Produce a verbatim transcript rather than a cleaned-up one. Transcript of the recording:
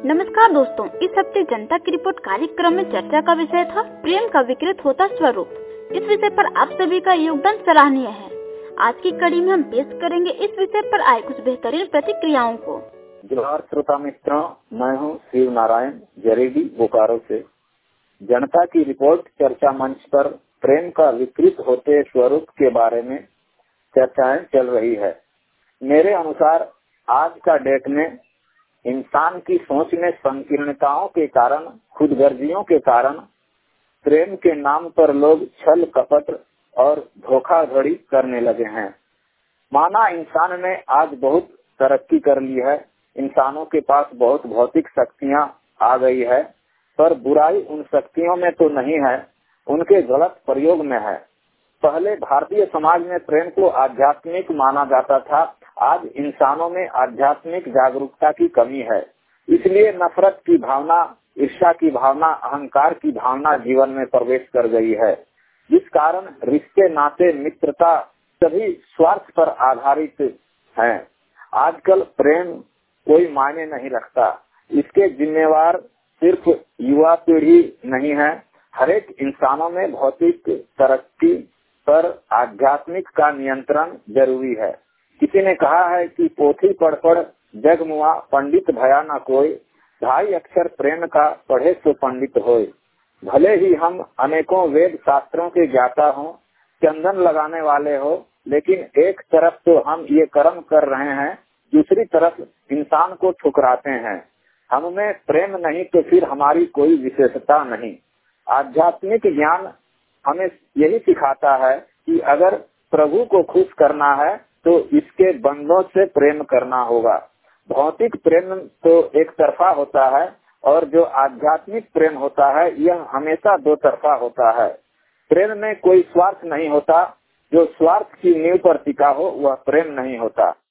नमस्कार दोस्तों, इस हफ्ते जनता की रिपोर्ट कार्यक्रम में चर्चा का विषय था प्रेम का विकृत होता स्वरूप। इस विषय पर आप सभी का योगदान सराहनीय है। आज की कड़ी में हम पेश करेंगे इस विषय पर आए कुछ बेहतरीन प्रतिक्रियाओं को। जोहार श्रोता मित्रों, मैं हूं शिव नारायण जरेडी बोकारो से। जनता की रिपोर्ट चर्चा मंच पर प्रेम का विकृत होते स्वरूप के बारे में चर्चाएं चल रही है। मेरे अनुसार आज का डेट में इंसान की सोच में संकीर्णताओं के कारण, खुदगर्जियों के कारण प्रेम के नाम पर लोग छल कपट और धोखाधड़ी करने लगे हैं। माना इंसान ने आज बहुत तरक्की कर ली है, इंसानों के पास बहुत भौतिक शक्तियां आ गई है, पर बुराई उन शक्तियों में तो नहीं है, उनके गलत प्रयोग में है। पहले भारतीय समाज में प्रेम को आध्यात्मिक माना जाता था। आज इंसानों में आध्यात्मिक जागरूकता की कमी है, इसलिए नफरत की भावना, ईर्ष्या की भावना, अहंकार की भावना जीवन में प्रवेश कर गई है, जिस कारण रिश्ते, नाते, मित्रता सभी स्वार्थ पर आधारित हैं। आजकल प्रेम कोई मायने नहीं रखता। इसके जिम्मेवार सिर्फ युवा पीढ़ी नहीं है, हरेक इंसानों में भौतिक तरक्की पर आध्यात्मिक का नियंत्रण जरूरी है। किसी ने कहा है कि पोथी पढ़ पढ़ जग मुआ, पंडित भया न कोई, ढाई अक्षर प्रेम का पढ़े तो पंडित होए। भले ही हम अनेकों वेद शास्त्रों के ज्ञाता हों, चंदन लगाने वाले हो, लेकिन एक तरफ तो हम ये कर्म कर रहे हैं, दूसरी तरफ इंसान को ठुकराते हैं। हमें प्रेम नहीं तो फिर हमारी कोई विशेषता नहीं। आध्यात्मिक ज्ञान हमें यही सिखाता है कि अगर प्रभु को खुश करना है तो इसके बंदों से प्रेम करना होगा। भौतिक प्रेम तो एक तरफा होता है और जो आध्यात्मिक प्रेम होता है यह हमेशा दो तरफा होता है। प्रेम में कोई स्वार्थ नहीं होता, जो स्वार्थ की नींव पर टिका हो वह प्रेम नहीं होता।